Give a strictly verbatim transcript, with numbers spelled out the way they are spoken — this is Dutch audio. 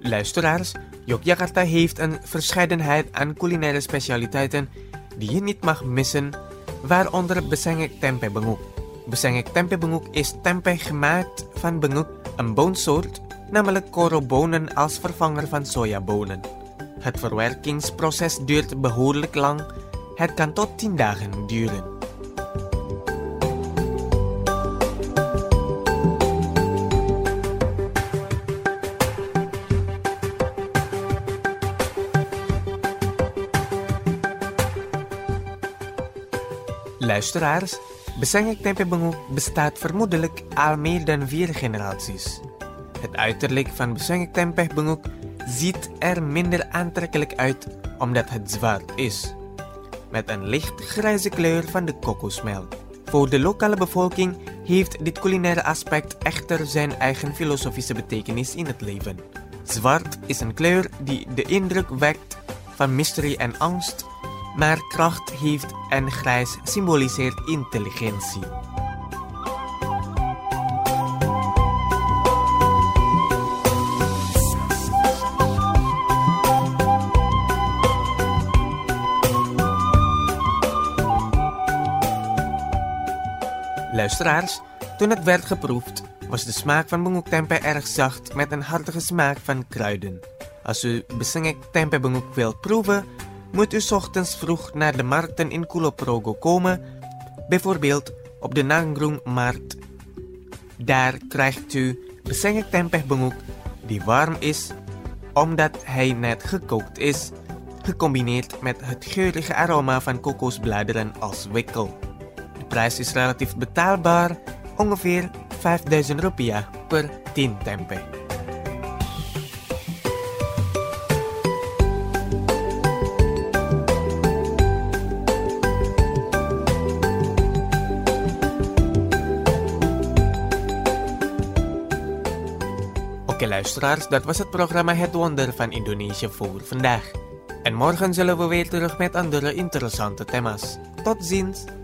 Luisteraars, Yogyakarta heeft een verscheidenheid aan culinaire specialiteiten die je niet mag missen, waaronder besengek tempe benguk. Besengek tempe benguk is tempe gemaakt van benguk, een boonsoort, namelijk korobonen als vervanger van sojabonen. Het verwerkingsproces duurt behoorlijk lang. Het kan tot tien dagen duren. Luisteraars, besengek tempe benguk bestaat vermoedelijk al meer dan vier generaties. Het uiterlijk van besengek tempe benguk ziet er minder aantrekkelijk uit omdat het zwart is, met een licht grijze kleur van de kokosmelk. Voor de lokale bevolking heeft dit culinaire aspect echter zijn eigen filosofische betekenis in het leven. Zwart is een kleur die de indruk wekt van mysterie en angst, maar kracht heeft en grijs symboliseert intelligentie. Luisteraars, toen het werd geproefd, was de smaak van benguk tempe erg zacht met een hartige smaak van kruiden. Als u besengek tempe benguk wilt proeven, moet u 's ochtends vroeg naar de markten in Kulon Progo komen, bijvoorbeeld op de Nanggroeng-markt. Daar krijgt u besengek tempe benguk die warm is, omdat hij net gekookt is, gecombineerd met het geurige aroma van kokosbladeren als wikkel. De prijs is relatief betaalbaar, ongeveer vijfduizend rupiah per tien tempe. Oké luisteraars, dat was het programma Het Wonder van Indonesië voor vandaag. En morgen zullen we weer terug met andere interessante thema's. Tot ziens!